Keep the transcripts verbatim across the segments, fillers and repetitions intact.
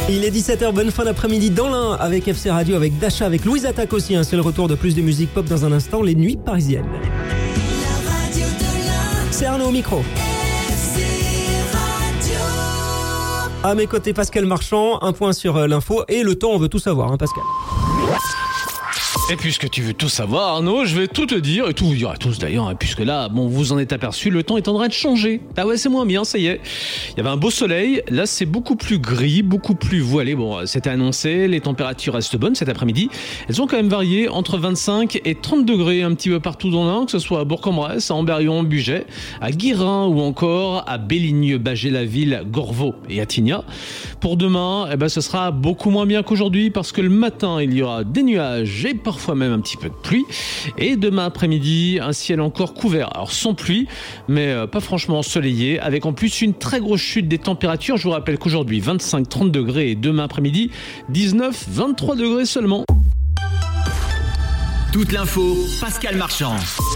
Il est dix-sept heures, bonne fin d'après-midi dans l'Ain avec F C Radio, avec Dasha, avec Louise Attaque aussi. Hein. C'est le retour de plus de musique pop dans un instant, les nuits parisiennes. La radio de l'Ain. C'est Arnaud au micro. F C Radio. À mes côtés, Pascal Marchand, un point sur l'info et le temps, on veut tout savoir, hein, Pascal. Et puisque tu veux tout savoir, Arnaud, je vais tout te dire, et tout vous dire à tous d'ailleurs, hein, puisque là, bon, vous en êtes aperçu, le temps est en train de changer. Ah ouais, c'est moins bien, ça y est. Il y avait un beau soleil, là c'est beaucoup plus gris, beaucoup plus voilé. Bon, c'était annoncé, les températures restent bonnes cet après-midi. Elles ont quand même varié entre vingt-cinq et trente degrés un petit peu partout dans l'Ain, que ce soit à Bourg-en-Bresse, à Amberion, Bugey, à Guirin ou encore à Béligneux, Bâgé-la-Ville, Gorveau et Attigna. Pour demain, eh ben, ce sera beaucoup moins bien qu'aujourd'hui parce que le matin, il y aura des nuages et parfois Parfois même un petit peu de pluie. Et demain après-midi, un ciel encore couvert. Alors sans pluie, mais pas franchement ensoleillé, avec en plus une très grosse chute des températures. Je vous rappelle qu'aujourd'hui, vingt-cinq à trente degrés et demain après-midi, dix-neuf à vingt-trois degrés seulement. Toute l'info, Pascal Marchand.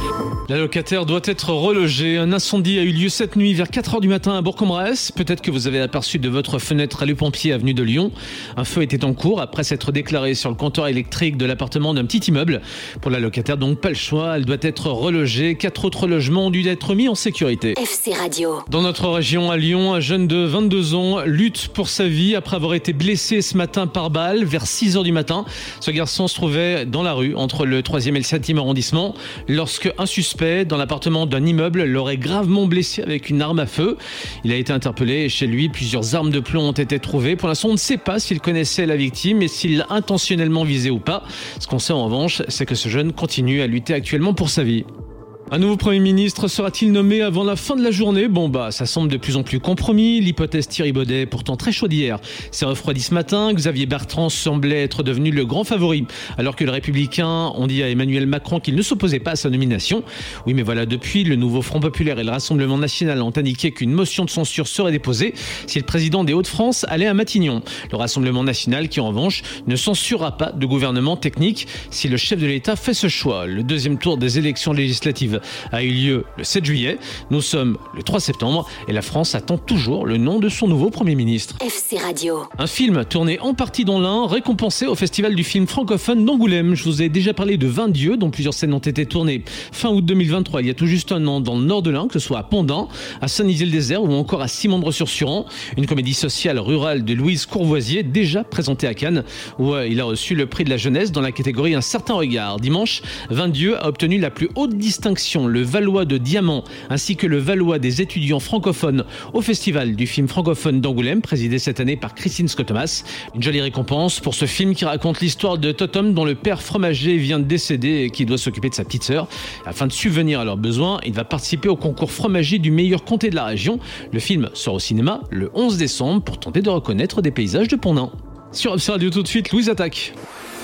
La locataire doit être relogée. Un incendie a eu lieu cette nuit vers quatre heures du matin à Bourg-en-Bresse. Peut-être que vous avez aperçu de votre fenêtre les pompiers avenue de Lyon. Un feu était en cours après s'être déclaré sur le compteur électrique de l'appartement d'un petit immeuble. Pour la locataire, donc pas le choix, elle doit être relogée. Quatre autres logements ont dû être mis en sécurité. F C Radio. Dans notre région, à Lyon, un jeune de vingt-deux ans lutte pour sa vie après avoir été blessé ce matin par balle vers six heures du matin. Ce garçon se trouvait dans la rue entre le troisième et le septième arrondissement lorsque un suspect dans l'appartement d'un immeuble l'aurait gravement blessé avec une arme à feu. Il a été interpellé et chez lui, plusieurs armes de plomb ont été trouvées. Pour l'instant, on ne sait pas s'il connaissait la victime et s'il l'a intentionnellement visée ou pas. Ce qu'on sait en revanche, c'est que ce jeune continue à lutter actuellement pour sa vie. Un nouveau Premier ministre sera-t-il nommé avant la fin de la journée ? Bon bah ça semble de plus en plus compromis. L'hypothèse Thierry Baudet, pourtant très chaude hier, s'est refroidie ce matin. Xavier Bertrand semblait être devenu le grand favori, alors que les Républicains ont dit à Emmanuel Macron qu'il ne s'opposait pas à sa nomination. Oui mais voilà, depuis, le nouveau Front Populaire et le Rassemblement National ont indiqué qu'une motion de censure serait déposée si le président des Hauts-de-France allait à Matignon. Le Rassemblement National qui en revanche ne censurera pas de gouvernement technique si le chef de l'État fait ce choix. Le deuxième tour des élections législatives a eu lieu le sept juillet. Nous sommes le trois septembre et la France attend toujours le nom de son nouveau Premier ministre. F C Radio. Un film tourné en partie dans l'Ain, récompensé au Festival du film francophone d'Angoulême. Je vous ai déjà parlé de vingt dieux dont plusieurs scènes ont été tournées fin août deux mille vingt-trois, il y a tout juste un an, dans le nord de l'Ain, que ce soit à Pondin, à Saint-Nizier-le-Désert ou encore à Simondre-sur-Suran. Une comédie sociale rurale de Louise Courvoisier, déjà présentée à Cannes, où il a reçu le prix de la jeunesse dans la catégorie Un certain regard. Dimanche, vingt dieux a obtenu la plus haute distinction, le Valois de Diamant, ainsi que le Valois des étudiants francophones au Festival du film francophone d'Angoulême, présidé cette année par Christine Scott-Thomas. Une jolie récompense pour ce film qui raconte l'histoire de Totom, dont le père fromager vient de décéder et qui doit s'occuper de sa petite sœur. Afin de subvenir à leurs besoins, il va participer au concours fromager du meilleur comté de la région. Le film sort au cinéma le onze décembre pour tenter de reconnaître des paysages de Pondin. Sur F C Radio tout de suite, Louise Attaque.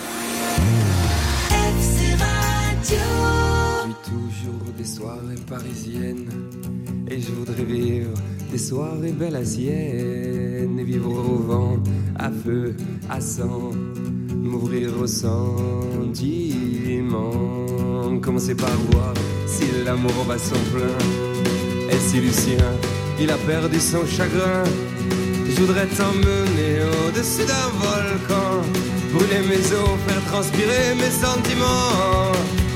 F C Radio. Toujours des soirées parisiennes et je voudrais vivre des soirées belles à sienne et vivre au vent, à feu, à sang, m'ouvrir au sentiment, commencer par voir si l'amour bat son plein et si Lucien il a perdu son chagrin. Je voudrais t'emmener au-dessus d'un volcan, brûler mes os, faire transpirer mes sentiments.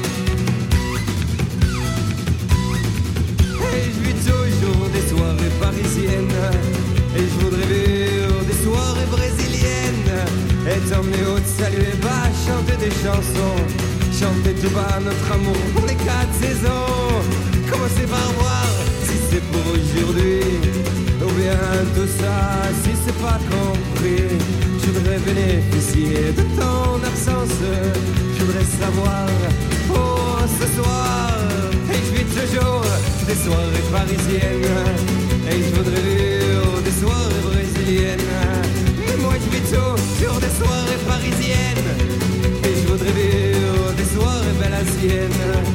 Et je vis toujours des soirées parisiennes et je voudrais vivre des soirées brésiliennes et t'emmener au saluer bas, chanter des chansons, chanter tout bas notre amour pour les quatre saisons. Commencer par voir si c'est pour aujourd'hui ou bien tout ça si c'est pas compris. Je voudrais bénéficier de ton absence, je voudrais savoir pour ce soir. Et je vis toujours des soirées parisiennes et je voudrais vivre des soirées brésiliennes. Mais moi je vis toujours des soirées parisiennes et je voudrais vivre des soirées belles à sienne.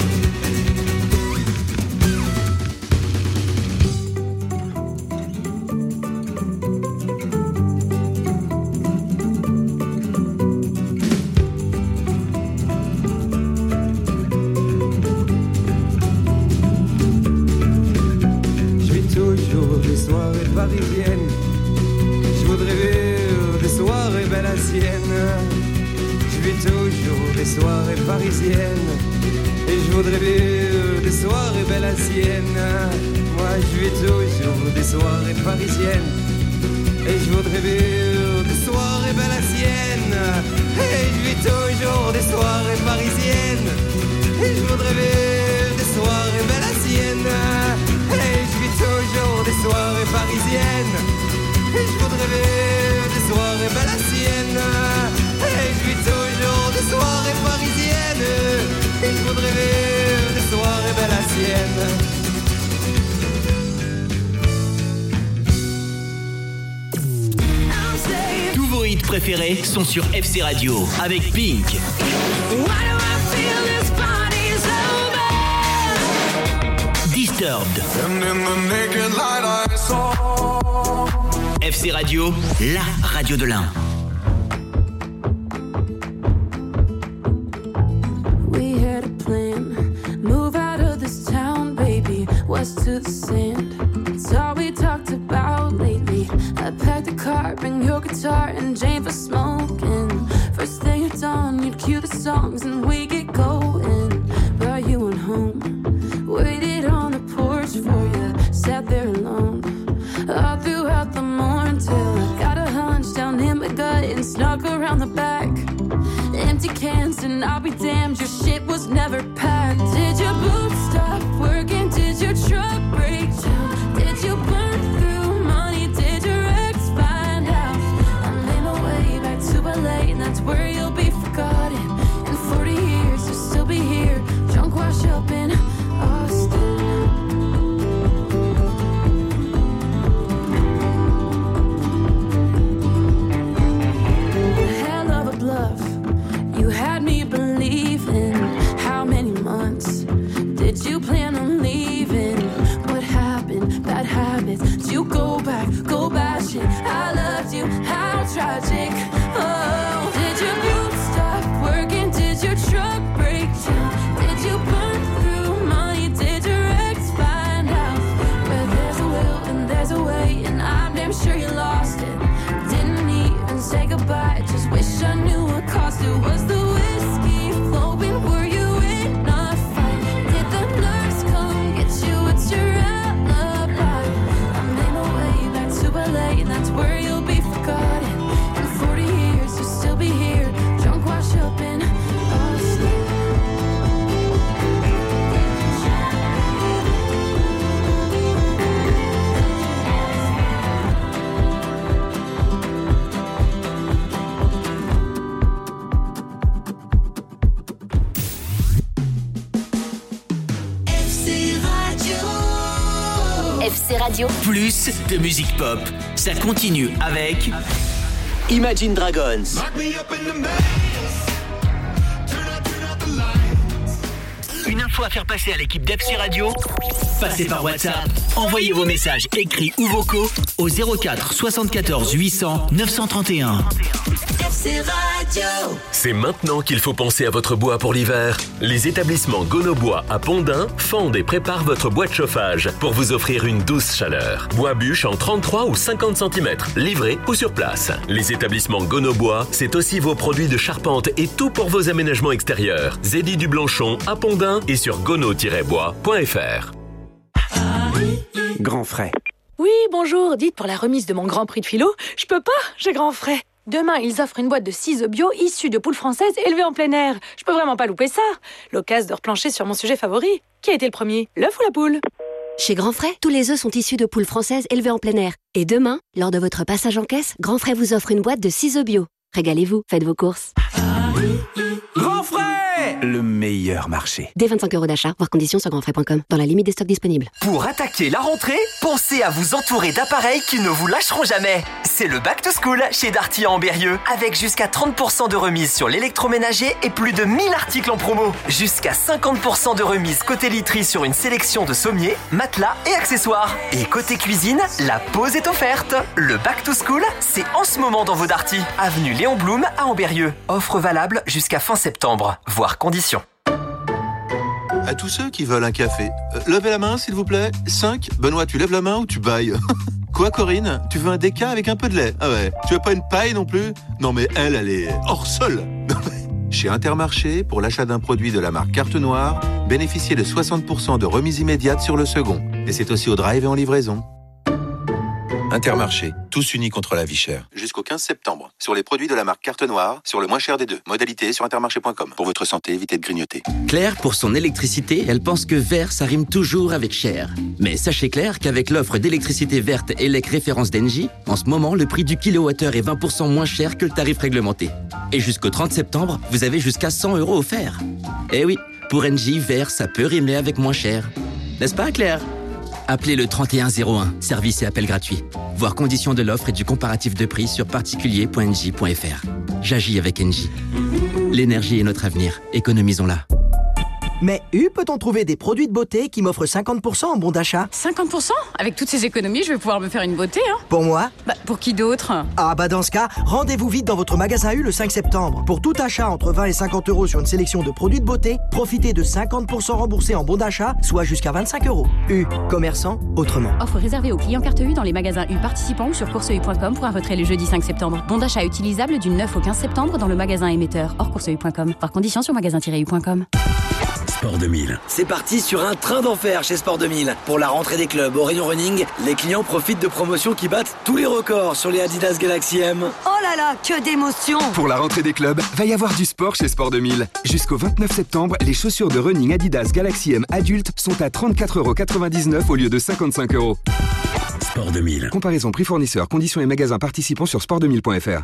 parisienne. Je voudrais vivre des soirées belles à Sienne. Je vis toujours des soirées parisiennes. Et je voudrais vivre des soirées belles à Sienne. Moi je vis toujours des soirées parisiennes. Et je voudrais vivre des soirées belles à Sienne. Et je vis toujours des soirées parisiennes. Et je voudrais vivre des soirées belles à Sienne. Et je vis toujours des soirées parisiennes. Et je voudrais vivre des soirées belles à Sienne. Et je vis toujours des soirées parisiennes. Et je voudrais vivre des soirées belles à Sienne. Tous vos hits préférés sont sur F C Radio avec Pink. Disturbed. F C Radio, la radio de l'Ain. We had a plan, move out of this town, baby, west to the sand. It's all we talked about lately. I packed the car, bring your guitar, and Jane for smoking. First thing at dawn, you'd cue the songs and we get going. Brought you on home, waited on the porch for you, sat there alone. All throughout the morning till I got a hunch down in my gut and snuck around the back. Empty cans and I'll be damned, your shit was never packed. Did your boots stop working? Did your truck break down? Did you burn through money? Did your ex find out? I made my way back to L A and that's where you'll be forgotten. In forty years you'll still be here, drunk wash up in Austin. You had me believing. How many months did you plan on leaving? What happened? Bad habits. Did you go back? Go bashing. I loved you. How tragic. Oh, did your boots stop working? Did your truck break down? Did you burn through money? Did your ex find out? Where there's a will and there's a way, and I'm damn sure you lost it. Didn't even say goodbye. Just wish I knew what cost it. Was the whiskey flowing? Were you in a fight? Did the nurse come get you? What's your alibi? I made my way back to L A and that's where you'll be forgotten. In forty years you'll still be here, drunk wash up in Austin. F C Radio. Plus de musique pop. Ça continue avec Imagine Dragons. Une info à faire passer à l'équipe d'F C Radio? Passez par WhatsApp. Envoyez vos messages écrits ou vocaux au zéro quatre soixante-quatorze huit cents neuf cent trente et un. F C Radio. C'est maintenant qu'il faut penser à votre bois pour l'hiver. Les établissements Gono-Bois à Pont-d'Ain fondent et préparent votre bois de chauffage pour vous offrir une douce chaleur. Bois bûche en trente-trois ou cinquante centimètres, livré ou sur place. Les établissements Gono-Bois, c'est aussi vos produits de charpente et tout pour vos aménagements extérieurs. Zédy du Blanchon à Pont-d'Ain et sur gono tiret bois point f r. Grand frais. Oui, bonjour, dites pour la remise de mon Grand Prix de philo, je peux pas, j'ai grand frais. Demain, ils offrent une boîte de ciseaux bio issus de poules françaises élevées en plein air. Je peux vraiment pas louper ça. L'occasion de replancher sur mon sujet favori. Qui a été le premier, l'œuf ou la poule? Chez Grand Frais, tous les œufs sont issus de poules françaises élevées en plein air. Et demain, lors de votre passage en caisse, Grand Frais vous offre une boîte de ciseaux bio. Régalez-vous, faites vos courses. Grand frais, le meilleur marché. Dès vingt-cinq euros d'achat, voir conditions sur grand frais point com, dans la limite des stocks disponibles. Pour attaquer la rentrée, pensez à vous entourer d'appareils qui ne vous lâcheront jamais. C'est le Back to School chez Darty en Berrieux, avec jusqu'à trente pour cent de remise sur l'électroménager et plus de mille articles en promo. Jusqu'à cinquante pour cent de remise côté literie sur une sélection de sommiers, matelas et accessoires. Et côté cuisine, la pause est offerte. Le Back to School, c'est en ce moment dans vos Darty. Avenue Léon Blum à Ambérieu. Offre valable jusqu'à fin septembre. Voir conditions. À tous ceux qui veulent un café, euh, levez la main s'il vous plaît. cinq. Benoît, tu lèves la main ou tu bailles? Quoi Corinne? Tu veux un déca avec un peu de lait? Ah ouais. Tu veux pas une paille non plus? Non mais elle, elle est hors sol. Chez Intermarché, pour l'achat d'un produit de la marque Carte Noire, bénéficiez de soixante pour cent de remise immédiate sur le second. Et c'est aussi au drive et en livraison. Intermarché, tous unis contre la vie chère. Jusqu'au quinze septembre. Sur les produits de la marque Carte Noire, sur le moins cher des deux. Modalité sur intermarché point com. Pour votre santé, évitez de grignoter. Claire, pour son électricité, elle pense que vert, ça rime toujours avec cher. Mais sachez Claire qu'avec l'offre d'électricité verte E L E C référence d'Engie, en ce moment, le prix du kilowattheure est vingt pour cent moins cher que le tarif réglementé. Et jusqu'au trente septembre, vous avez jusqu'à cent euros offerts. Eh oui, pour Engie, vert, ça peut rimer avec moins cher. N'est-ce pas Claire ? Appelez le trente et un zéro un, service et appel gratuit. Voir conditions de l'offre et du comparatif de prix sur particulier point engie point f r. J'agis avec Engie. L'énergie est notre avenir, économisons-la. Mais U, peut-on trouver des produits de beauté qui m'offrent cinquante pour cent en bon d'achat? cinquante pour cent? Avec toutes ces économies, je vais pouvoir me faire une beauté, hein. Pour moi? Bah, pour qui d'autre? Ah bah dans ce cas, rendez-vous vite dans votre magasin U le cinq septembre. Pour tout achat entre vingt et cinquante euros sur une sélection de produits de beauté, profitez de cinquante pour cent remboursés en bon d'achat, soit jusqu'à vingt-cinq euros. U, commerçant autrement. Offre réservée aux clients carte U dans les magasins U participants ou sur course u point com pour un retrait le jeudi cinq septembre. Bon d'achat utilisable du neuf au quinze septembre dans le magasin émetteur hors course u point com. Par conditions sur magasin tiret u point com. Sport deux mille. C'est parti sur un train d'enfer chez Sport deux mille. Pour la rentrée des clubs au rayon running, les clients profitent de promotions qui battent tous les records sur les Adidas Galaxy M. Oh là là, que d'émotion! Pour la rentrée des clubs, va y avoir du sport chez Sport deux mille. Jusqu'au vingt-neuf septembre, les chaussures de running Adidas Galaxy M adultes sont à trente-quatre euros quatre-vingt-dix-neuf au lieu de cinquante-cinq euros. Sport deux mille. Comparaison prix fournisseur, conditions et magasins participants sur sport deux mille point f r.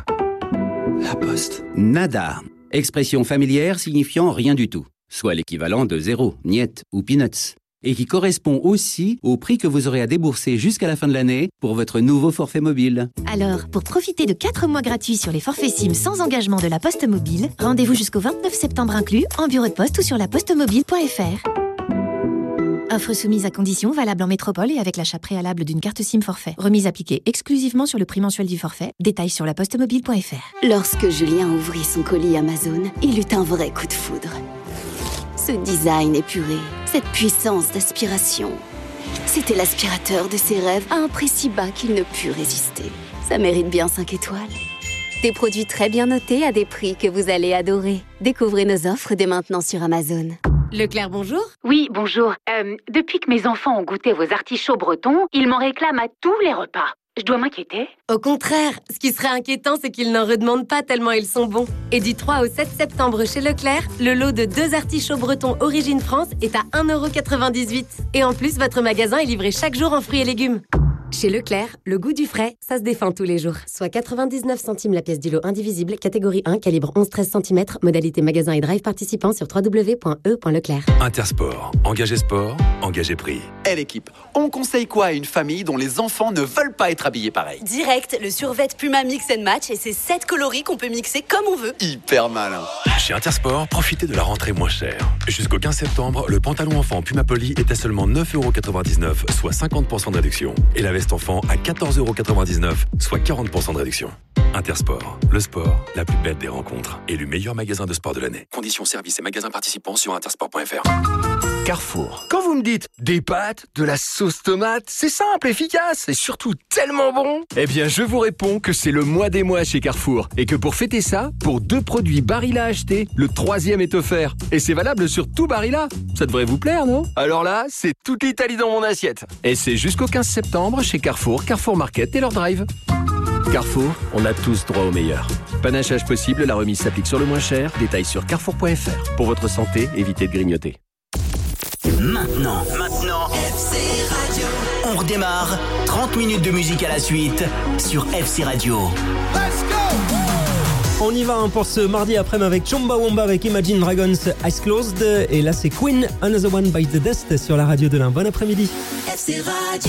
La Poste. Nada. Expression familière signifiant rien du tout. Soit l'équivalent de zéro, niet ou peanuts, et qui correspond aussi au prix que vous aurez à débourser jusqu'à la fin de l'année pour votre nouveau forfait mobile. Alors, pour profiter de quatre mois gratuits sur les forfaits SIM sans engagement de la Poste Mobile, rendez-vous jusqu'au vingt-neuf septembre inclus en bureau de poste ou sur la poste mobile point f r. Offre soumise à conditions, valable en métropole et avec l'achat préalable d'une carte SIM forfait. Remise appliquée exclusivement sur le prix mensuel du forfait. Détails sur la poste mobile point f r. Lorsque Julien ouvrit son colis Amazon, il eut un vrai coup de foudre. Ce design épuré, cette puissance d'aspiration. C'était l'aspirateur de ses rêves à un prix si bas qu'il ne put résister. Ça mérite bien cinq étoiles. Des produits très bien notés à des prix que vous allez adorer. Découvrez nos offres dès maintenant sur Amazon. Leclerc, bonjour. Oui, bonjour. Euh, depuis que mes enfants ont goûté vos artichauts bretons, ils m'en réclament à tous les repas. Je dois m'inquiéter? Au contraire, ce qui serait inquiétant, c'est qu'ils n'en redemandent pas tellement ils sont bons. Et du trois au sept septembre chez Leclerc, le lot de deux artichauts bretons Origine France est à un euro quatre-vingt-dix-huit. Et en plus, votre magasin est livré chaque jour en fruits et légumes. Chez Leclerc, le goût du frais, ça se défend tous les jours. Soit quatre-vingt-dix-neuf centimes la pièce du lot indivisible, catégorie un, calibre onze treize centimètres, modalité magasin et drive participant sur w w w point e point leclerc. Intersport. Engagé sport, engagé prix. Eh l'équipe, on conseille quoi à une famille dont les enfants ne veulent pas être habillés pareil? Direct, le survêt Puma Mix and Match et ses sept coloris qu'on peut mixer comme on veut. Hyper malin. Chez Intersport, profitez de la rentrée moins chère. Jusqu'au quinze septembre, le pantalon enfant Puma Poly est à seulement neuf euros quatre-vingt-dix-neuf, soit cinquante pour cent de réduction. Et la veste enfant à quatorze euros quatre-vingt-dix-neuf, soit quarante pour cent de réduction. Intersport, le sport, la plus belle des rencontres. Et le meilleur magasin de sport de l'année. Conditions, services et magasins participants sur intersport point f r. Carrefour. Quand vous me dites des pâtes, de la sauce tomate, c'est simple, efficace et surtout tellement bon. Eh bien, je vous réponds que c'est le mois des mois chez Carrefour et que pour fêter ça, pour deux produits Barilla achetés, le troisième est offert. Et c'est valable sur tout Barilla. Ça devrait vous plaire, non? Alors là, c'est toute l'Italie dans mon assiette. Et c'est jusqu'au quinze septembre chez Carrefour, Carrefour Market et leur drive. Carrefour, on a tous droit au meilleur. Panachage possible, la remise s'applique sur le moins cher. Détails sur carrefour point f r. Pour votre santé, évitez de grignoter. Maintenant, maintenant, F C Radio. On redémarre. trente minutes de musique à la suite sur F C Radio. Let's go! On y va hein, pour ce mardi après-midi avec Chumbawamba avec Imagine Dragons Eyes Closed. Et là, c'est Queen, Another One Bites the Dust sur la radio de l'Ain. Bon après-midi. F C Radio.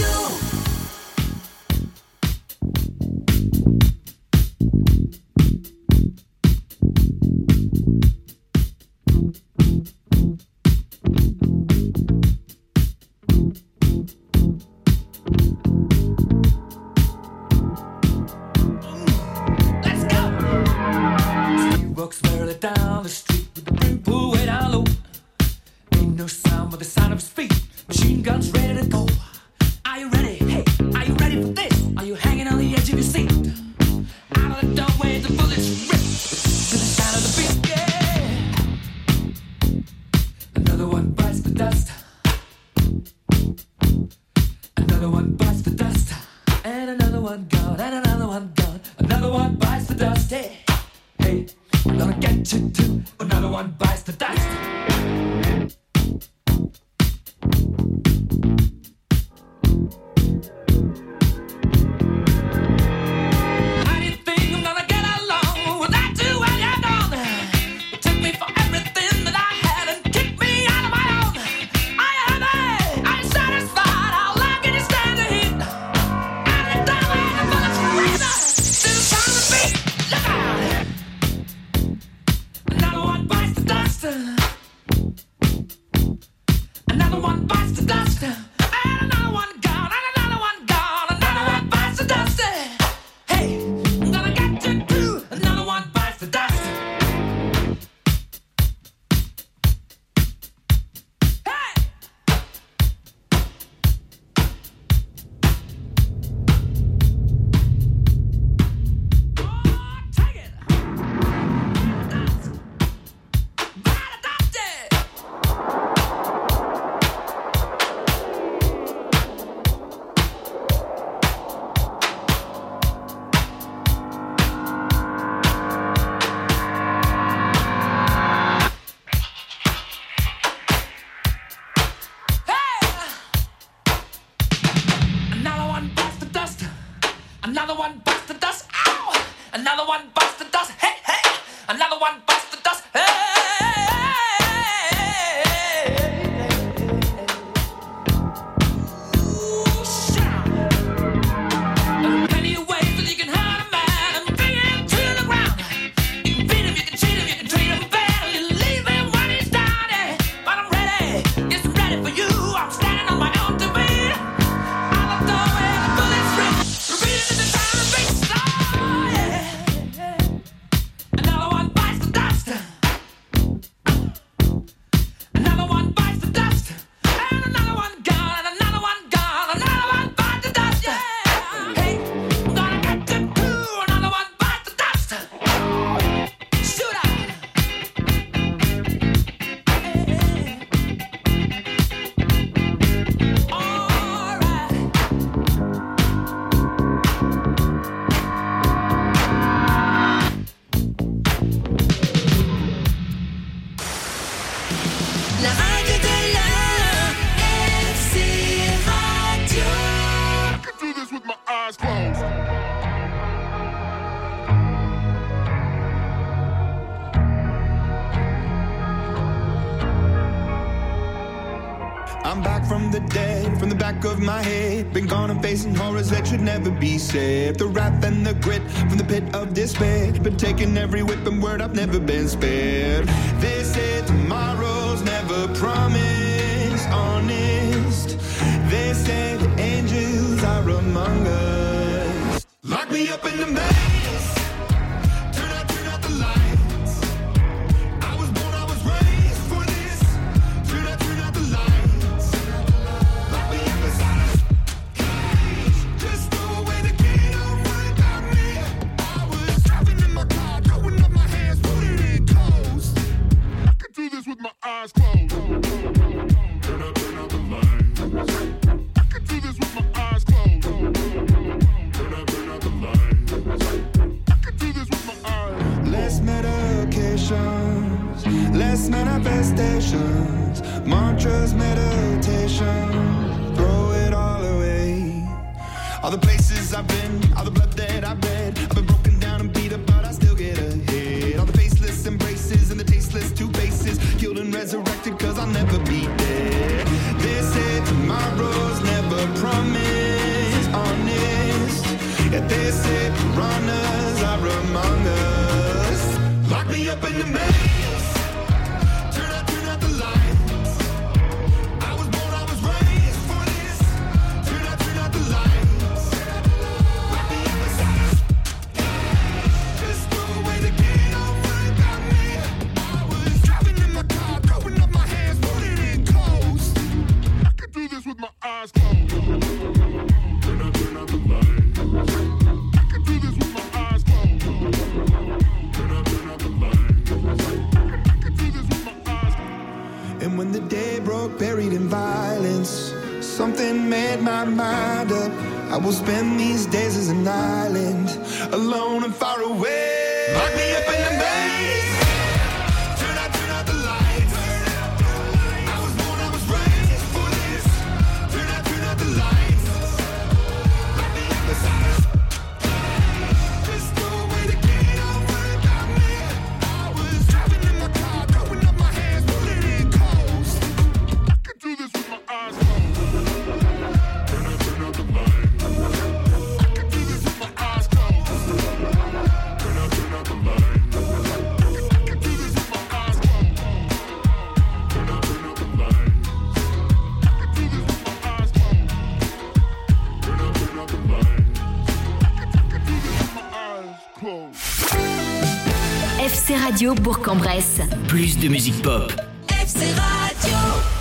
Walks barely down the street with the brim pulled way down low. Ain't no sound but with the sound of his feet. Machine guns ready to go. Are you ready? Hey, are you ready for this? Are you hanging on the edge of your seat? Out of the doorway, the bullets rip to the sound of the beat. Yeah. Another one bites the dust. Another one bites the dust. And another one gone. And another one gone. Another one bites the dust. Hey, hey, I'm gonna get you too. Another one bites the dust. Another one bites the dust, and another one gone, and another one gone, another one bites the dust. Hey, I'm gonna get you too. Another one bites the dust. Another one bites the dust. Ow! Another one bites the dust. Hey, hey! Another one bites the dust. Hey! Ooh, shout. There are plenty of ways that you can hurt a man and bring him to the ground. You can beat him, you can cheat him, you can treat him bad, or you leave him when he's down. Yeah. But I'm ready, yes, I'm ready for you. I'm standing on my own to beat. Out the door where the bullets rip. Repeating the time and beat. Oh, yeah. Another one bites the dust. Another one bites the dust. And another one gone. And another one gone. Another one bites the dust. Yeah. Hey, I'm gonna get you too. Another one bites the dust. Shoot out. All right. La radio de la F C Radio. I can do this with my eyes closed. I'm back from the dead, from the back of my head. Been gone and facing horrors that should never be said. The wrath and the grit from the pit of despair. Been taking every whip and word, I've never been spared. They say tomorrow's never promised, honest. They say the angels are among us. Lock me up in the maze. Turn out, turn out the lights. I was born, I was raised for this. Turn out, turn out the lights. Lock me up inside a cage. Just throw away the key, don't worry about me. I was driving in my car, throwing up my hands, putting it close. I can do this with my eyes closed. Turn out, turn out the lights. I can do this with my eyes closed. Turn out, turn out the lights. I can do this with my eyes. Less medications, less manifestations, mantras, meditation, throw it all away. All the places I've been, all the blood that I've bled, I've been broken down and beat up, but I still get ahead. All the faceless embraces and the tasteless two faces, killed and resurrected, cause I'll never be dead. They say tomorrow's never promised, honest. Yet they say piranhas are among us. Lock me up in the maze. Turn out, turn out the lights. I was born, I was raised for this. Turn out, turn out the lights. Lock me up inside a cage. Just throw away the key, don't worry about me. I was driving in my car, throwing up my hands, putting it close. I will spend these days as an island, alone and far away. Lock me up in the maze. Turn out, turn out the lights. I was born, I was raised for this. Turn out, turn out the lights. Lock me up inside. There's no way to get over without me. I was driving in my car, throwing up my hands, pulling in coast. I could do this with my eyes closed. Turn out, turn out the lights. F C Radio Bourg-en-Bresse. Plus de musique pop. F C Radio.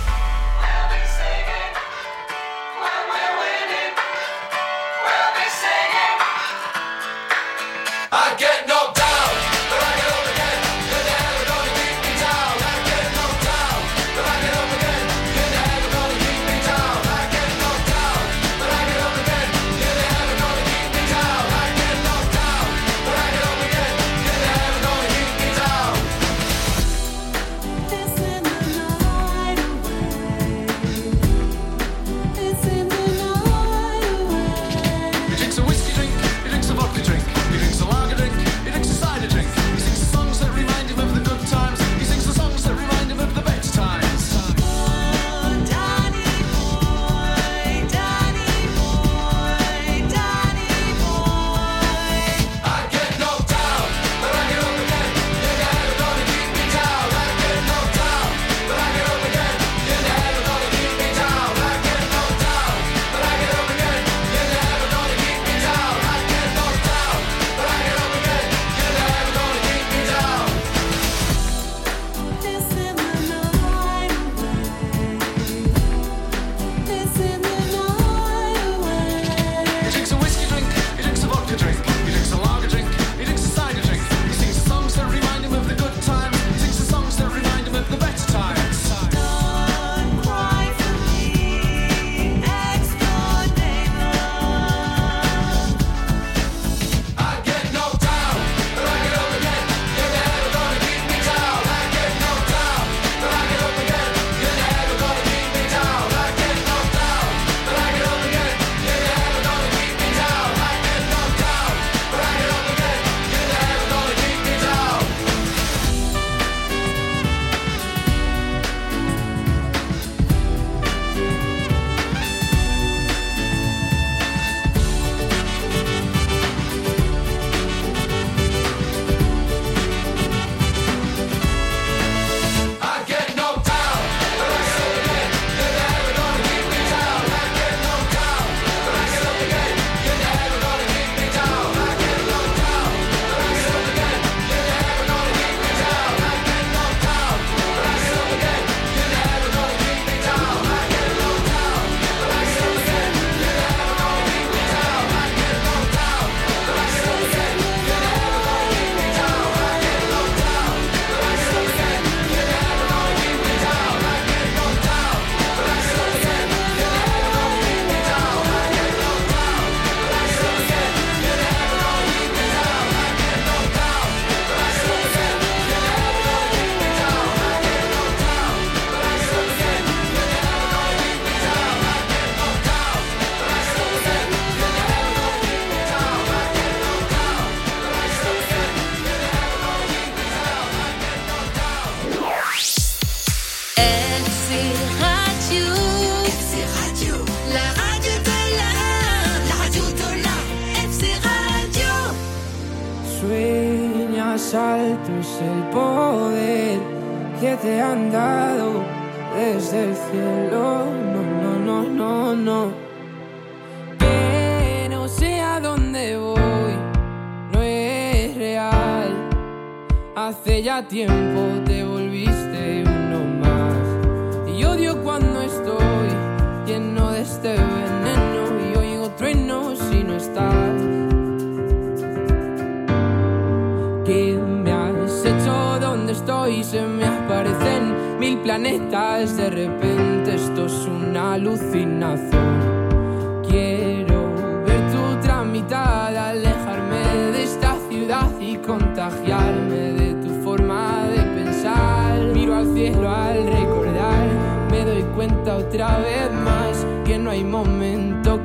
Sueñas altos el poder que te han dado desde el cielo. No, no, no, no, no. Pero sé a dónde voy, no es real. Hace ya tiempo te volviste uno más. Y odio cuando estoy lleno de este veneno y oigo truenos si no estás. ¿Qué me has hecho? ¿Dónde estoy? Se me aparecen mil planetas. De repente esto es una alucinación. Quiero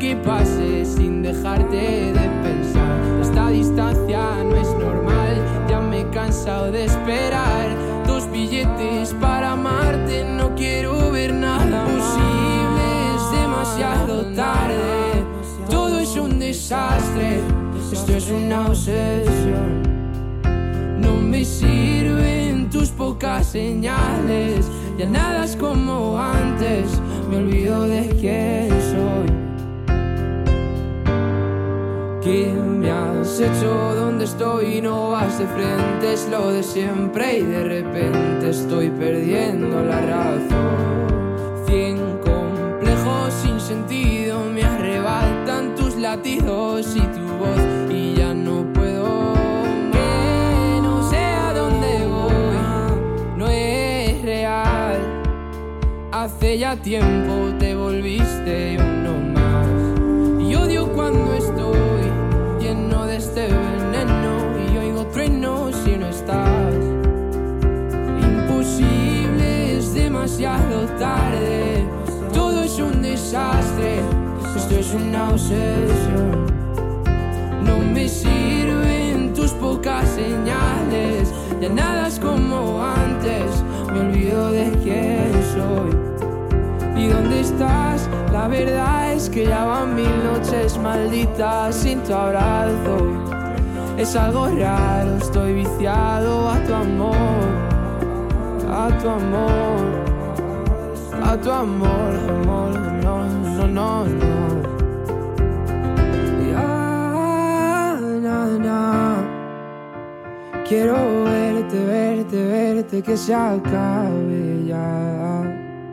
que pase sin dejarte de pensar. Esta distancia no es normal, ya me he cansado de esperar. Dos billetes para amarte, no quiero ver nada posible, es demasiado tarde. Todo es un desastre, esto es una obsesión. No me sirven tus pocas señales, ya nada es como antes, me olvido de quién soy. ¿Qué me has hecho? ¿Dónde estoy? No vas de frente, es lo de siempre y de repente estoy perdiendo la razón. Cien complejos sin sentido me arrebatan tus latidos y tu voz y ya no puedo. Que no sé a dónde voy, no es real. Hace ya tiempo te volviste uno más y odio cuando estoy lleno de este veneno y oigo truenos si no estás. Imposible, es demasiado tarde, todo es un desastre, esto es una obsesión. No me sirven tus pocas señales, ya nada es como antes, me olvido de quién soy. ¿Y dónde estás? La verdad es que ya van mil noches malditas sin tu abrazo. Es algo raro, estoy viciado a tu amor, a tu amor, a tu amor, amor, no, no, no, no. Ya, na, na. Quiero verte, verte, verte, que se acabe ya.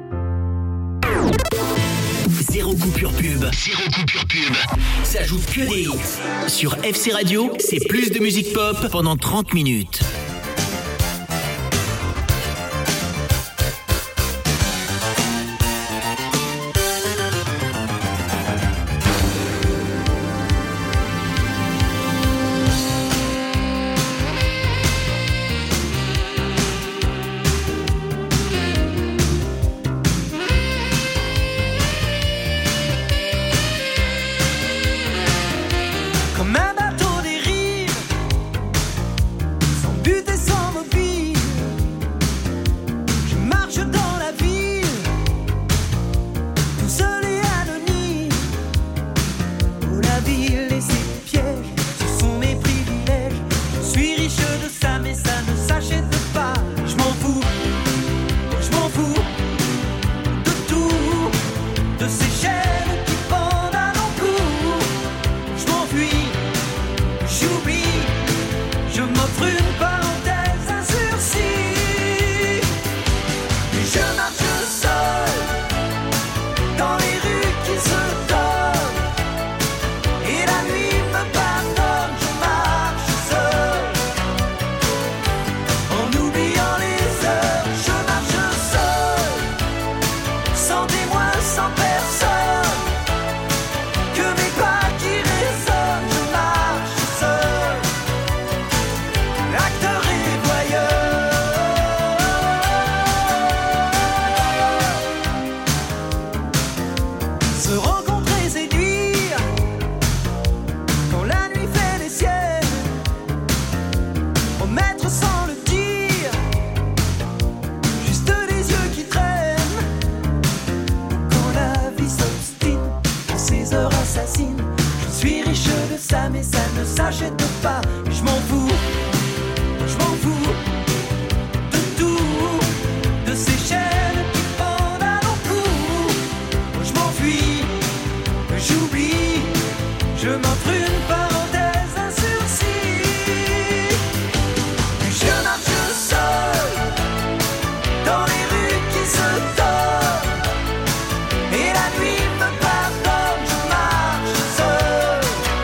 Zéro coupure pub. Zéro coupure pub. Ça joue que des hits. Sur F C Radio, c'est plus de musique pop pendant trente minutes. Comme un bateau dérive, sans but et sans mobile, je marche dans la ville, tout seul et anonyme. Oh, la ville et ses pièges, ce sont mes privilèges. Je suis riche de ça, mais ça ne s'achète pas. Je m'en fous, je m'en fous de tout, de ces chaînes qui pendent à nos cous. Je m'enfuis, j'oublie, je m'offre une parenthèse, un sursis. Et je marche seul dans les rues qui se donnent. Et la nuit me pardonne, je marche seul en oubliant les heures. Je marche seul, sans témoin, sans personne, que mes pas qui résonnent. Je marche seul, acteur et voyeur. Se rencontrer, séduire, quand la nuit fait les siennes. Promettre sans le dire, juste des yeux qui traînent. Quand la vie s'obstine, quand ses heures assassinent. Je suis riche de ça, mais ça ne s'achète pas. Je m'en fous, je m'en fous de tout, de ces chaînes qui pendent à nos cous. Je m'enfuis, j'oublie, je m'offre une parenthèse, un sursis. Je marche seul dans les rues qui se donnent. Et la nuit me pardonne, je marche seul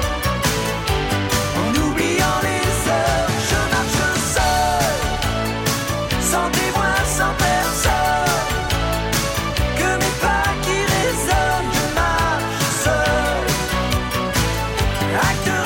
en oubliant les heures. Je marche seul, sans témoin, sans personne, que mes pas qui résonnent. Je marche seul, acteur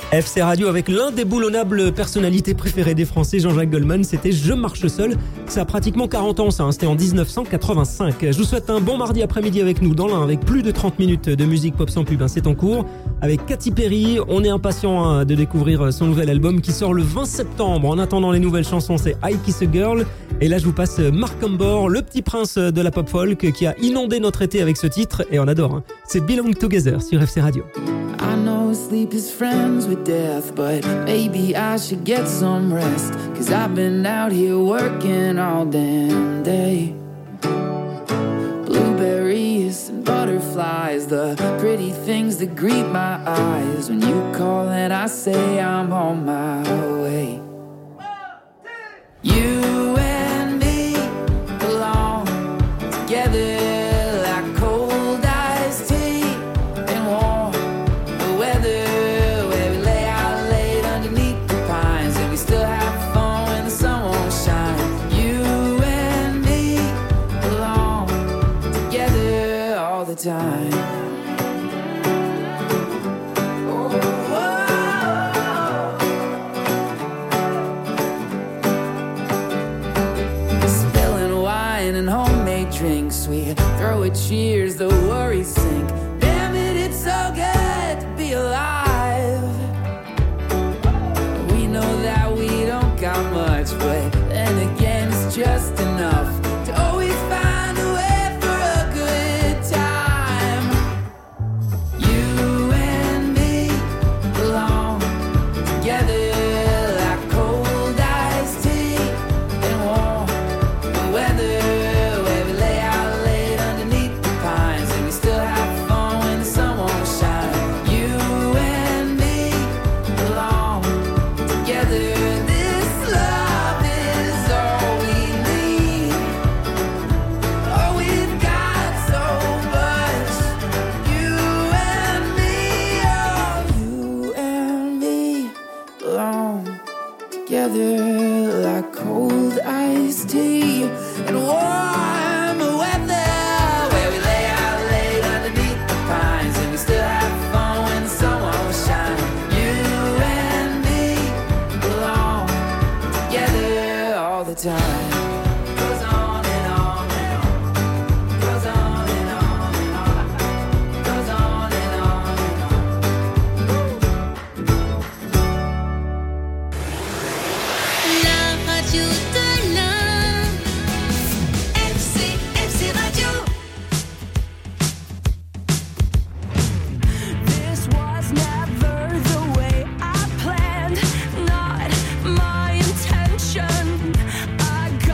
F C Radio avec l'indéboulonnable personnalité préférée des Français, Jean-Jacques Goldman. C'était Je marche seul. Ça a pratiquement quarante ans, ça. Hein. C'était en dix-neuf cent quatre-vingt-cinq. Je vous souhaite un bon mardi après-midi avec nous dans l'Ain, avec plus de trente minutes de musique pop sans pub. Hein. C'est en cours. Avec Katy Perry, on est impatient hein, de découvrir son nouvel album qui sort le vingt septembre. En attendant les nouvelles chansons, c'est I Kiss a Girl. Et là, je vous passe Marc Ambor, le petit prince de la pop folk qui a inondé notre été avec ce titre. Et on adore. Hein. C'est Belong Together sur F C Radio. I know sleep is friends with death, but maybe I should get some rest. Cause I've been out here working all damn day. Blueberries and butterflies, the pretty things that greet my eyes. When you call and I say I'm on my way. You and me belong together. Time. Spilling wine and homemade drinks, we throw a cheers, the worries sink. Damn it, it's so good to be alive. We know that we don't got much, but then again, it's just enough to always find a way. Like cold iced tea and warm weather, where we lay out late underneath the pines and we still have fun when the sun won't shine. You and me belong together all the time. I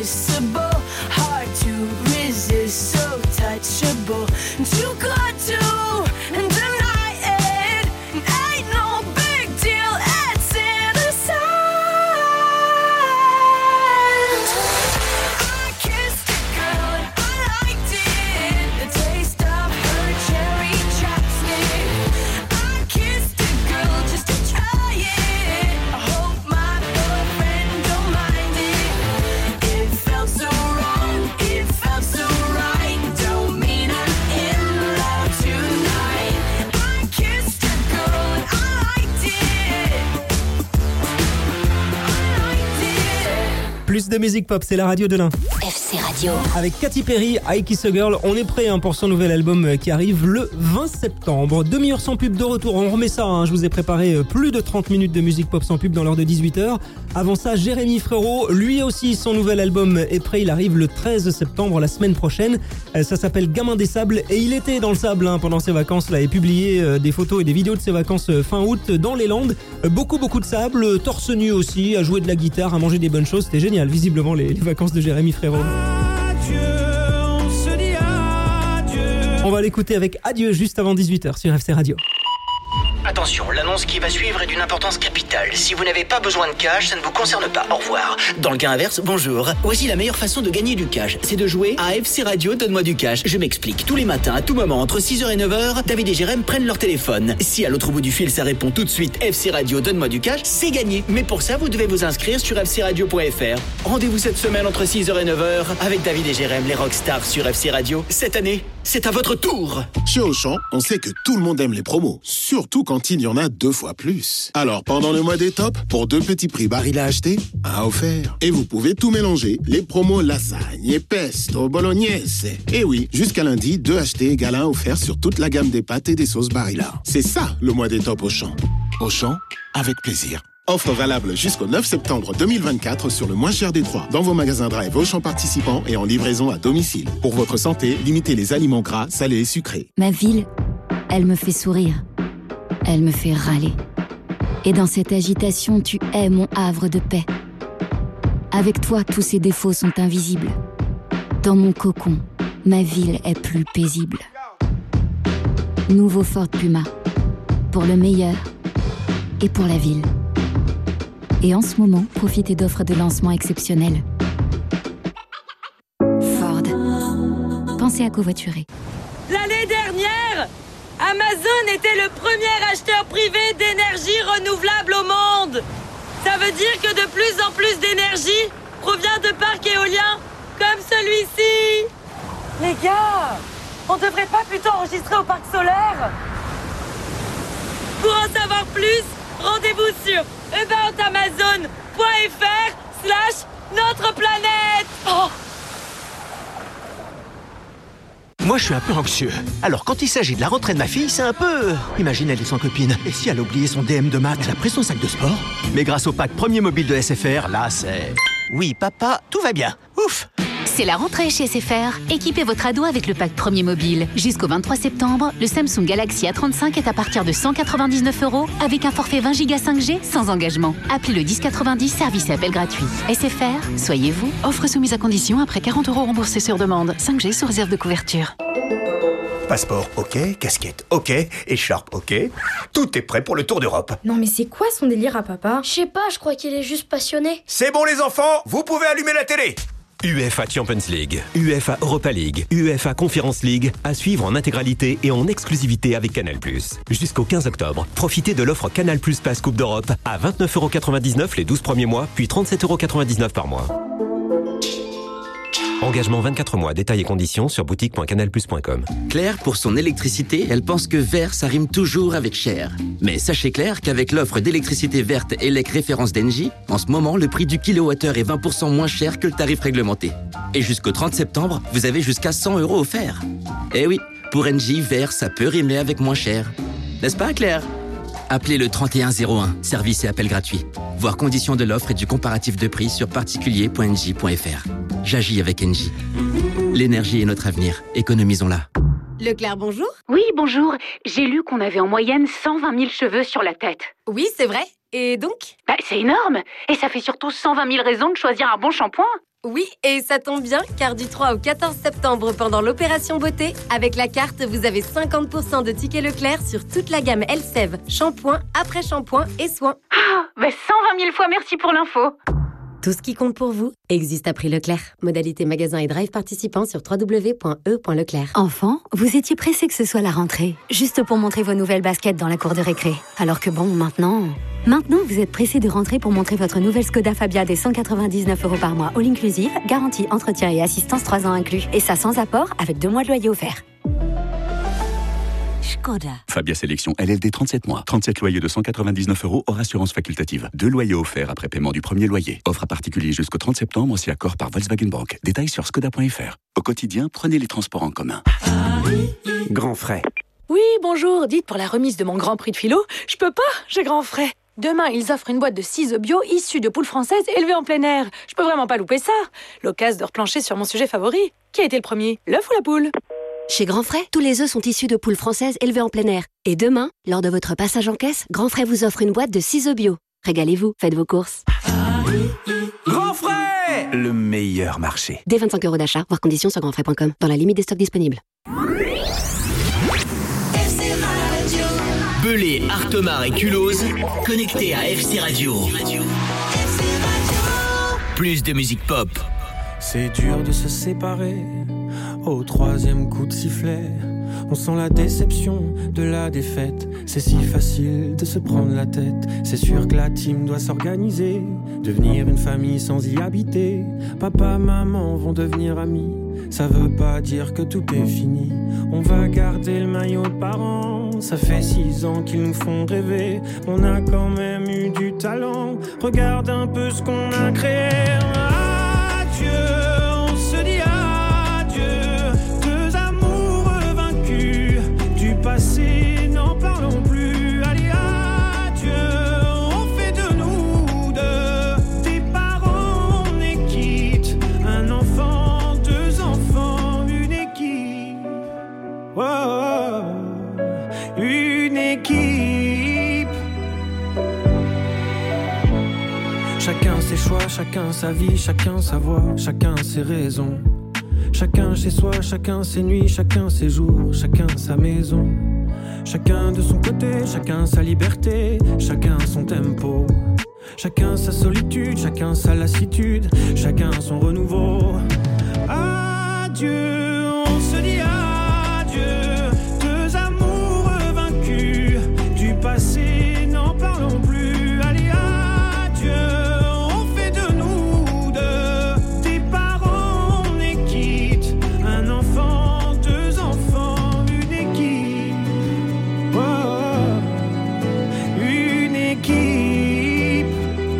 irresistible, hard to resist, so touchable. Too good to deny it. Ain't no big deal, it's innocent. I kissed a girl and I liked it. The taste of her cherry chapstick. I kissed a girl just to try it. I hope my boyfriend don't mind it. It felt so wrong, it felt so right. Don't mean I'm in love tonight. I kissed a girl and I liked it. I liked it. Plus de musique pop, c'est la radio de l'Ain. F C Radio. Avec Katy Perry, I Kiss a Girl, on est prêt hein, pour son nouvel album qui arrive le vingt septembre. Demi-heure sans pub de retour, on remet ça, hein. Je vous ai préparé plus de trente minutes de musique pop sans pub dans l'heure de dix-huit heures. Avant ça, Jérémy Frérot, lui aussi son nouvel album est prêt, il arrive le treize septembre, la semaine prochaine. Ça s'appelle Gamin des Sables et il était dans le sable hein, pendant ses vacances là, et publié des photos et des vidéos de ses vacances fin août dans les Landes. Beaucoup beaucoup de sable, torse nu aussi, à jouer de la guitare, à manger des bonnes choses, c'était génial visiblement les, les vacances de Jérémy Frérot. On va l'écouter avec Adieu juste avant dix-huit heures sur F C Radio. Attention, l'annonce qui va suivre est d'une importance capitale. Si vous n'avez pas besoin de cash, ça ne vous concerne pas. Au revoir. Dans le cas inverse, bonjour. Voici la meilleure façon de gagner du cash. C'est de jouer à F C Radio Donne-moi du cash. Je m'explique. Tous les matins, à tout moment, entre six heures et neuf heures, David et Jérém prennent leur téléphone. Si à l'autre bout du fil, ça répond tout de suite F C Radio Donne-moi du cash, c'est gagné. Mais pour ça, vous devez vous inscrire sur f c radio point f r. Rendez-vous cette semaine entre six heures et neuf heures avec David et Jérém, les rockstars sur F C Radio. Cette année, c'est à votre tour. Chez Auchan, on sait que tout le monde aime les promos, surtout quand il y en a deux fois plus. Alors, pendant le mois des tops, pour deux petits prix baril à acheter, un offert. Et vous pouvez tout mélanger. Les promos lasagne, pesto, bolognaise. Et oui, jusqu'à lundi, deux achetés égale un offert sur toute la gamme des pâtes et des sauces Barilla. C'est ça, le mois des tops Auchan. Auchan, avec plaisir. Offre valable jusqu'au neuf septembre deux mille vingt-quatre sur le moins cher des trois, dans vos magasins Drive Auchan participants et en livraison à domicile. Pour votre santé, limitez les aliments gras, salés et sucrés. Ma ville, elle me fait sourire. Elle me fait râler. Et dans cette agitation, tu es mon havre de paix. Avec toi, tous ces défauts sont invisibles. Dans mon cocon, ma ville est plus paisible. Nouveau Ford Puma. Pour le meilleur et pour la ville. Et en ce moment, profitez d'offres de lancement exceptionnelles. Ford. Pensez à covoiturer. L'année dernière, Amazon était le premier acheteur privé d'énergie renouvelable au monde. Ça veut dire que de plus en plus d'énergie provient de parcs éoliens comme celui-ci. Les gars, on devrait pas plutôt enregistrer au parc solaire? Pour en savoir plus, rendez-vous sur aboutamazon point f r slash notre planète. Oh. Moi, je suis un peu anxieux. Alors, quand il s'agit de la rentrée de ma fille, c'est un peu... Imagine, elle est sans copine. Et si elle a oublié son D M de maths, elle a pris son sac de sport. Mais grâce au pack premier mobile de S F R, là, c'est... Oui, papa, tout va bien. Ouf. C'est la rentrée chez S F R. Équipez votre ado avec le pack premier mobile. Jusqu'au vingt-trois septembre, le Samsung Galaxy A trente-cinq est à partir de cent quatre-vingt-dix-neuf euros avec un forfait vingt giga cinq G sans engagement. Appelez le dix quatre-vingt-dix, service et appel gratuit. S F R, soyez vous. Offre soumise à condition après quarante euros remboursés sur demande. cinq G sous réserve de couverture. Passeport, ok. Casquette, ok. Écharpe, ok. Tout est prêt pour le tour d'Europe. Non mais c'est quoi son délire à papa? Je sais pas, je crois qu'il est juste passionné. C'est bon les enfants, vous pouvez allumer la télé. UEFA Champions League, UEFA Europa League, UEFA Conference League, à suivre en intégralité et en exclusivité avec Canal plus. Jusqu'au quinze octobre, profitez de l'offre Canal plus Pass Coupe d'Europe à vingt-neuf euros quatre-vingt-dix-neuf les douze premiers mois, puis trente-sept euros quatre-vingt-dix-neuf par mois. Engagement vingt-quatre mois, détails et conditions sur boutique point canal plus point com. Claire, pour son électricité, elle pense que vert, ça rime toujours avec cher. Mais sachez Claire qu'avec l'offre d'électricité verte E L E C référence d'Engie, en ce moment, le prix du kilowattheure est vingt pour cent moins cher que le tarif réglementé. Et jusqu'au trente septembre, vous avez jusqu'à cent euros offerts. Eh oui, pour Engie, vert, ça peut rimer avec moins cher. N'est-ce pas Claire ? Appelez le trente et un zéro un, service et appel gratuit. Voir conditions de l'offre et du comparatif de prix sur particulier point engie point f r. J'agis avec Engie. L'énergie est notre avenir, économisons-la. Leclerc, bonjour. Oui, bonjour. J'ai lu qu'on avait en moyenne cent vingt mille cheveux sur la tête. Oui, c'est vrai. Et donc ? Bah, c'est énorme. Et ça fait surtout cent vingt mille raisons de choisir un bon shampoing. Oui, et ça tombe bien, car du trois au quatorze septembre, pendant l'opération beauté, avec la carte, vous avez cinquante pour cent de tickets Leclerc sur toute la gamme Elseve, shampoing, après-shampoing et soins. Ah, bah cent vingt mille fois merci pour l'info. Tout ce qui compte pour vous existe à prix Leclerc. Modalité magasin et drive participant sur w w w point e point leclerc. Enfant, vous étiez pressé que ce soit la rentrée, juste pour montrer vos nouvelles baskets dans la cour de récré. Alors que bon, maintenant... Maintenant, vous êtes pressé de rentrer pour montrer votre nouvelle Skoda Fabia des cent quatre-vingt-dix-neuf euros par mois, all inclusive, garantie, entretien et assistance trois ans inclus. Et ça sans apport, avec deux mois de loyer offert. Skoda. Fabia Sélection L L D trente-sept mois. trente-sept loyers de cent quatre-vingt-dix-neuf euros hors assurance facultative. Deux loyers offerts après paiement du premier loyer. Offre à particulier jusqu'au trente septembre si accord par Volkswagen Bank. Détails sur skoda point f r. Au quotidien, prenez les transports en commun. Grand frais. Oui, bonjour. Dites, pour la remise de mon Grand Prix de philo, je peux pas, j'ai grand frais. Demain, ils offrent une boîte de ciseaux bio issus de poules françaises élevées en plein air. Je peux vraiment pas louper ça. L'occasion de replancher sur mon sujet favori. Qui a été le premier, l'œuf ou la poule? Chez Grand Frais, tous les œufs sont issus de poules françaises élevées en plein air. Et demain, lors de votre passage en caisse, Grand Frais vous offre une boîte de ciseaux bio. Régalez-vous, faites vos courses. Grand Frais, le meilleur marché. Dès vingt-cinq euros d'achat, voir conditions sur grandfrais point com, dans la limite des stocks disponibles. Belay, Artemar et Culose, connectés à F C Radio. Plus de musique pop. C'est dur de se séparer au troisième coup de sifflet. On sent la déception de la défaite. C'est si facile de se prendre la tête. C'est sûr que la team doit s'organiser, devenir une famille sans y habiter. Papa, maman vont devenir amis. Ça veut pas dire que tout est fini. On va garder le maillot de parents. Ça fait six ans qu'ils nous font rêver. On a quand même eu du talent. Regarde un peu ce qu'on a créé. Adieu, on se dit adieu. Deux amoureux vaincus. Du passé, n'en parlons plus. Allez, adieu, on fait de nous deux des parents, on est quitte. Un enfant, deux enfants, une équipe. Oh, une équipe. Chacun ses choix, chacun sa vie, chacun sa voix, chacun ses raisons. Chacun chez soi, chacun ses nuits, chacun ses jours, chacun sa maison. Chacun de son côté, chacun sa liberté, chacun son tempo. Chacun sa solitude, chacun sa lassitude, chacun son renouveau. Adieu, on se dit adieu. Deux amoureux vaincus. Du passé, n'en parlons plus. Allez, adieu. On fait de nous deux des parents, on est quitte. Un enfant, deux enfants, une équipe. Oh, une équipe.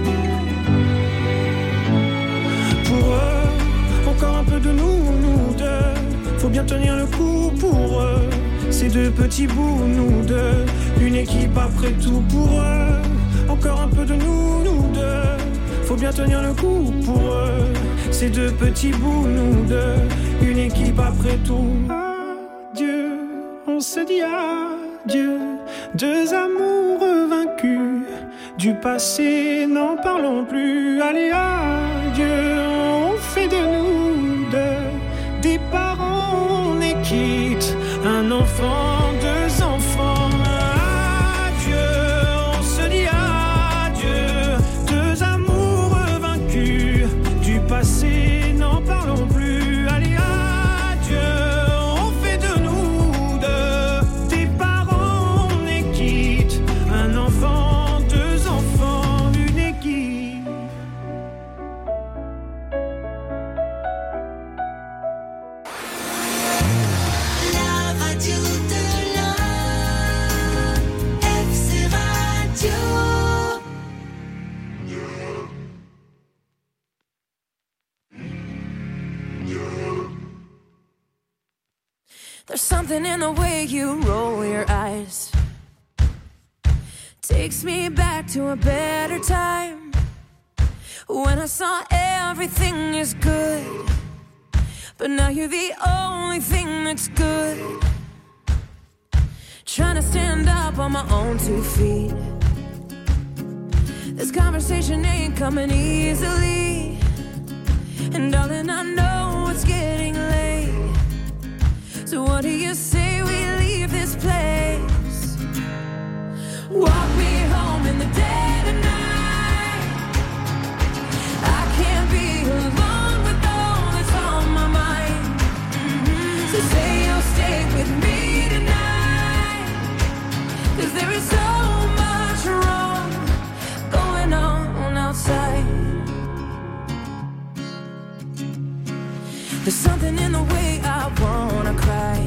Pour eux, encore un peu de nous, nous deux. Faut bien tenir le coup pour eux. Ces deux petits bouts, nous deux. Une équipe après tout pour eux. Encore un peu de nous, nous deux. Faut bien tenir le coup pour eux. Ces deux petits bouts, nous deux. Une équipe après tout. Adieu, on se dit adieu. Deux amoureux vaincus. Du passé, n'en parlons plus. Allez, adieu, on fait de nous deux des parents, on est quitte. Un enfant, deux enfants. Adieu, on se dit adieu. Deux amoureux vaincus. Du passé, n'en parlons plus. Allez, adieu, on fait de nous deux des parents, on est quitte. Un enfant, deux enfants, une équipe. La radio de la F C Radio. There's something in the way you roll your eyes. Takes me back to a better time when I saw everything is good. But now you're the only thing that's good. Trying to stand up on my own two feet. This conversation ain't coming easily. And darling, I know it's getting late. So what do you say we leave this place? Walk me home in the dead of night. I can't be alone with all that's on my mind. Mm-hmm. So say you'll stay with me tonight. 'Cause there is so much wrong going on outside. There's something in the way I wanna cry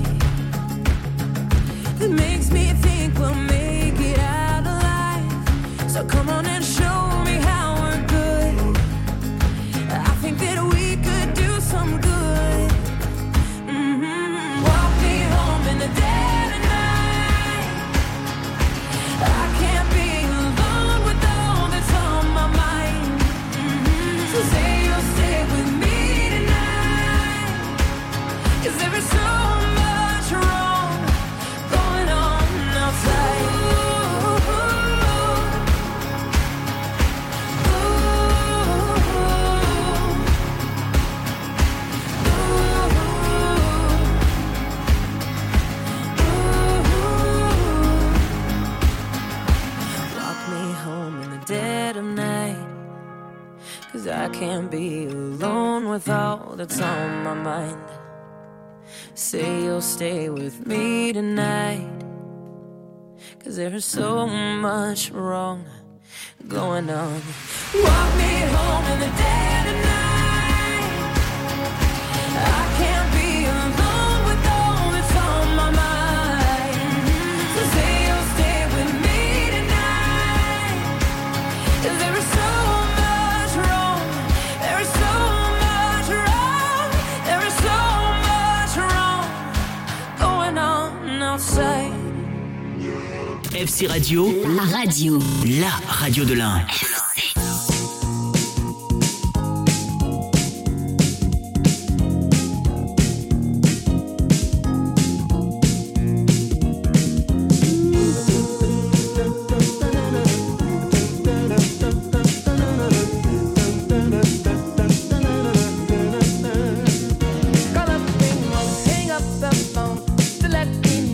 that makes me think we'll make it out alive. So come on and show me how we're good. I think that we could do some good. Mm-hmm. Walk me home in the dead of night. I can't be alone with all that's on my mind. Mm-hmm. So say you'll stay with me. 'Cause there is so much wrong going on outside. Ooh, ooh, ooh. Walk me home in the dead of night. 'Cause I can't be alone with all that's on my mind. Say you'll stay with me tonight. 'Cause there is so much wrong going on. Walk me home in the dead of night. I can't be alone with all that's on my mind. So say you'll stay with me tonight. 'Cause there is so much wrong. There is so much wrong. There is so much wrong going on outside. F C Radio, la radio, la radio de l'Ain.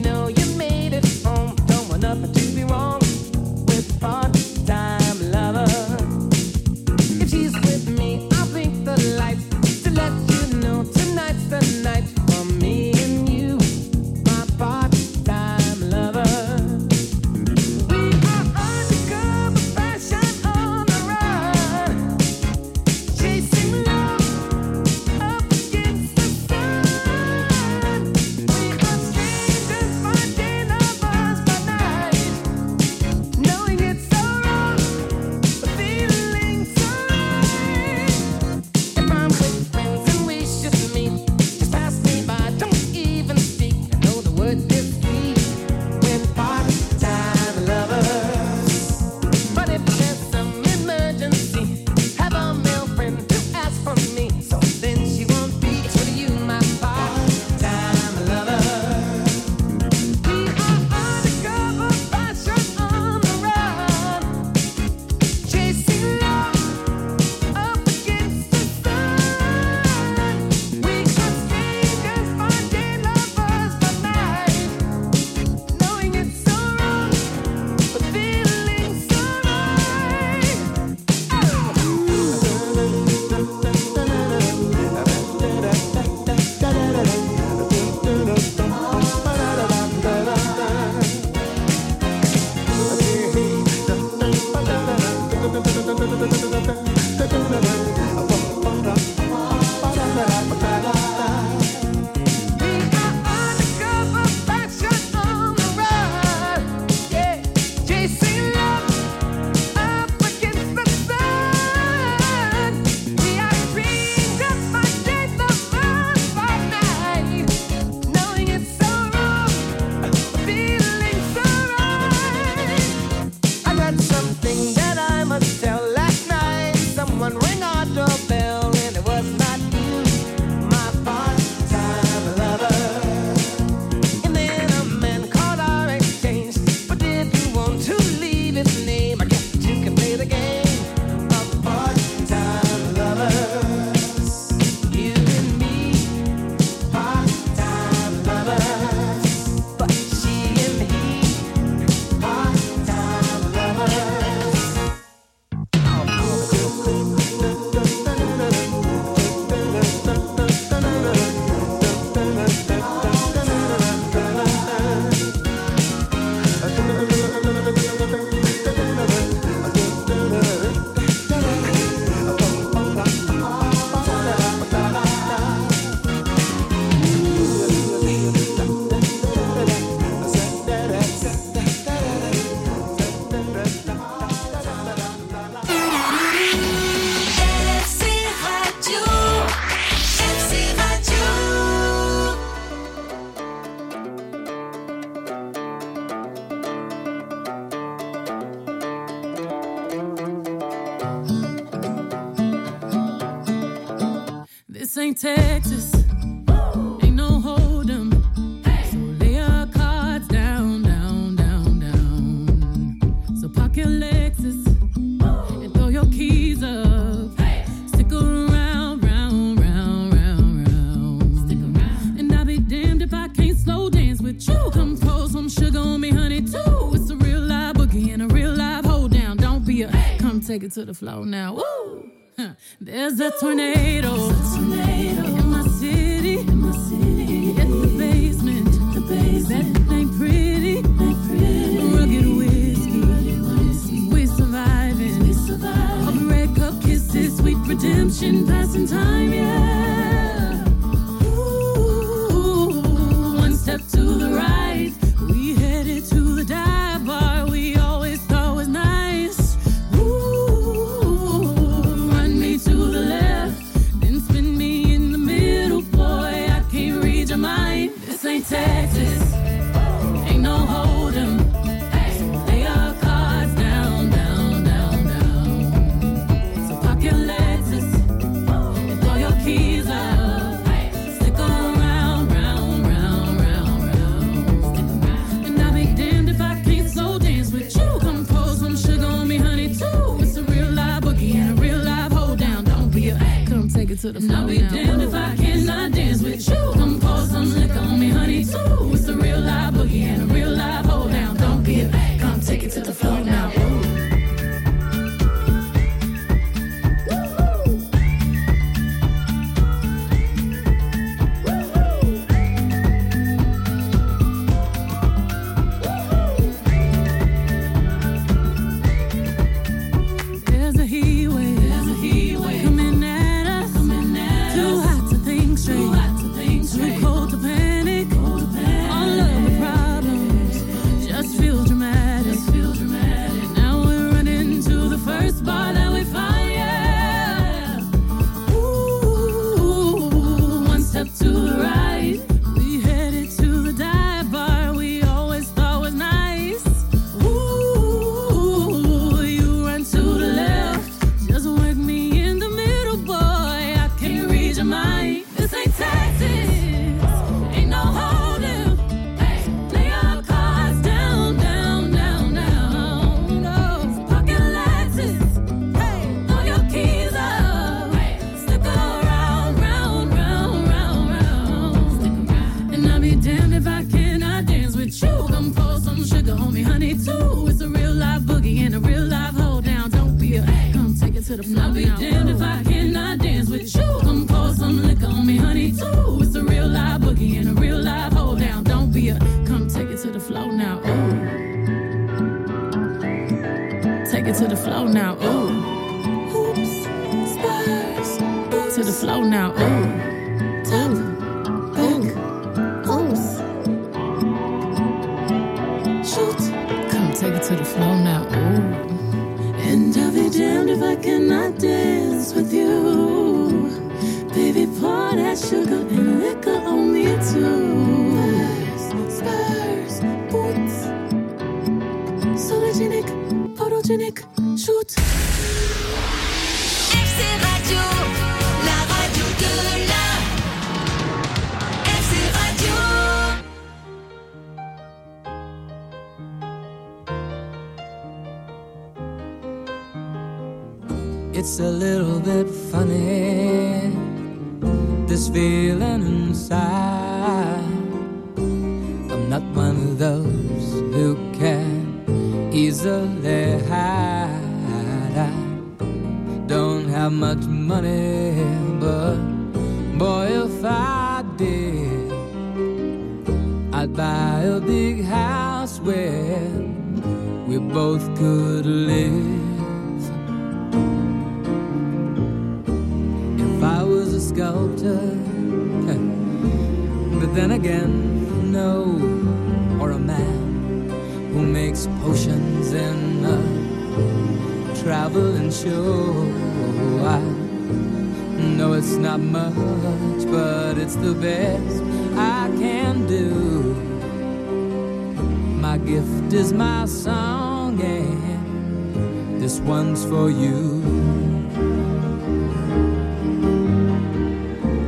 Nothing to be wrong with part-time lover. This ain't Texas. Ain't no hold 'em. So lay your cards down, down, down, down. So park your Lexus and throw your keys up. Stick around, round, round, round, round. Stick around. And I'll be damned if I can't slow dance with you. Come pour some sugar on me, honey, too. It's a real live boogie and a real live hold down. Don't be a come take it to the floor now. Woo! Huh. There's a tornado, There's a tornado in my city, in my city. Hit the basement, the basement. That ain't pretty, ain't pretty. Rugged whiskey, rugged whiskey. We surviving, we surviving. All the red cup kisses, sweet redemption, passing time, yeah. Ooh, one step to the right, we headed to the dive bar. We always thought was nice. To the left, then spin me in the middle, boy. I can't read your mind. This ain't Texas, ain't no hold 'em. So lay your cards down, down, down, down. So park your Lexus and throw your keys up. Stick around, round, round, round, round. And I'll be damned if I can't slow dance with you. Come pour some sugar on me, honey, too. It's a real live boogie and a real live hold down. Don't be a come take it to the floor. I'll be damned if I cannot dance with you. Come pour some liquor on me, honey, too. It's a real live boogie and a real live hold down. Don't be a come take it to the floor now. There's a heat wave, there's a heat wave coming at us, coming at too us. Hot to think straight, too hot to think straight. Too cold to panic, cold to panic. All of the problems just feel dramatic, just feel dramatic. Now we're running to the first bar that we find, yeah. Ooh, one step to the right, we headed to the dive bar. We always thought was nice. Ooh, you run to the left, just work me in the middle, boy. I can't read your mind. This ain't Texas, ain't no hold 'em. Lay your cards down, down, down, down. No, park your Lexus, throw your keys up. Stick around, round, round, round, round. And I'll be damned if I cannot dance with you. Come pour some sugar on me, honey, too. It's a real live boogie and a real live hold down. Don't be a come take it to the floor. I'll be damned if I cannot dance with you. Come pour some liquor on me, honey, too. It's a real live boogie and a real live hold down. Don't be a come take it to the floor now. Ooh. Take it to the floor now. Ooh. Hoops, spurs, boots to the floor now. Ooh. Top, back, oops. Shoot, come take it to the floor now. Ooh. And I'll be damned if I cannot dance with you. Baby, pour that sugar and liquor on me too. Spurs, spurs, boots. Sologenic, photogenic, shoot. F C Radio, la radio de la F C Radio. It's a little bit funny, this feeling inside. I'm not one of those who can easily hide. I don't have much money, but boy, if I did, I'd buy a big house where we both could live. If I was a sculptor, but then again, no, or a man who makes potions in a traveling show. I know it's not much, but it's the best I can do. My gift is my song, and this one's for you.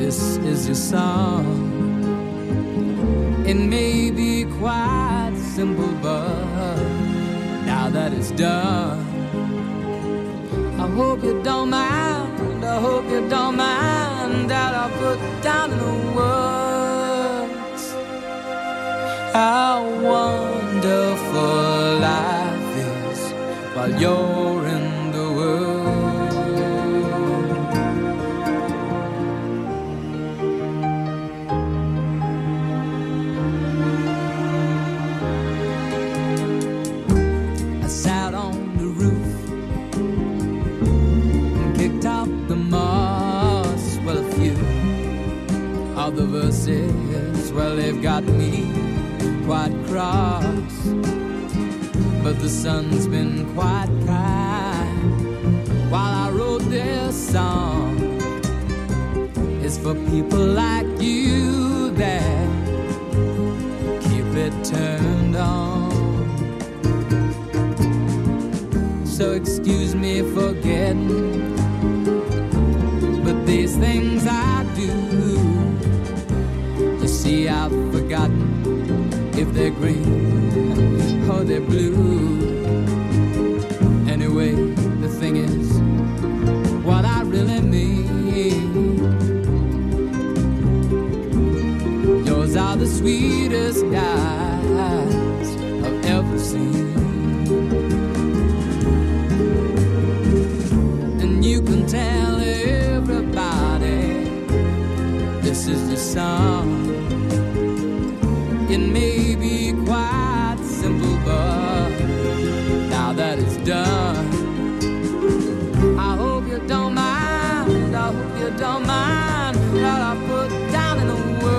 this is your song. It may be quite simple, but now that it's done, I hope you don't mind, I hope you don't mind that I put down in the words how wonderful life is while you're in the world. I sat on the roof and kicked out the moss. Well, a few of the verses, well, they've got me quite cross, but the sun's been quite kind while I wrote this song. It's for people like you that keep it turned on. So excuse me for getting, but these things I do, you see, I've forgotten if they're green or they're blue. Anyway, the thing is, what I really mean, yours are the sweetest eyes I've ever seen. And you can tell everybody this is your song. It may be quite simple, but now that it's done, I hope you don't mind, I hope you don't mind that I put down in the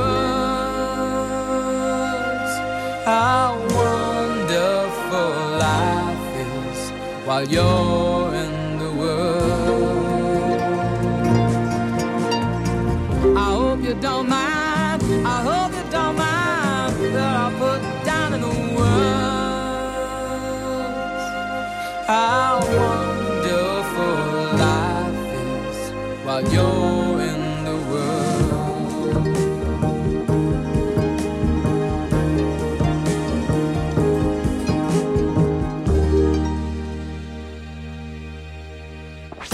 words how wonderful life is while you're in the world. I hope you don't mind, I hope you don't mind that I put down in the words how wonderful life is while you're in the world.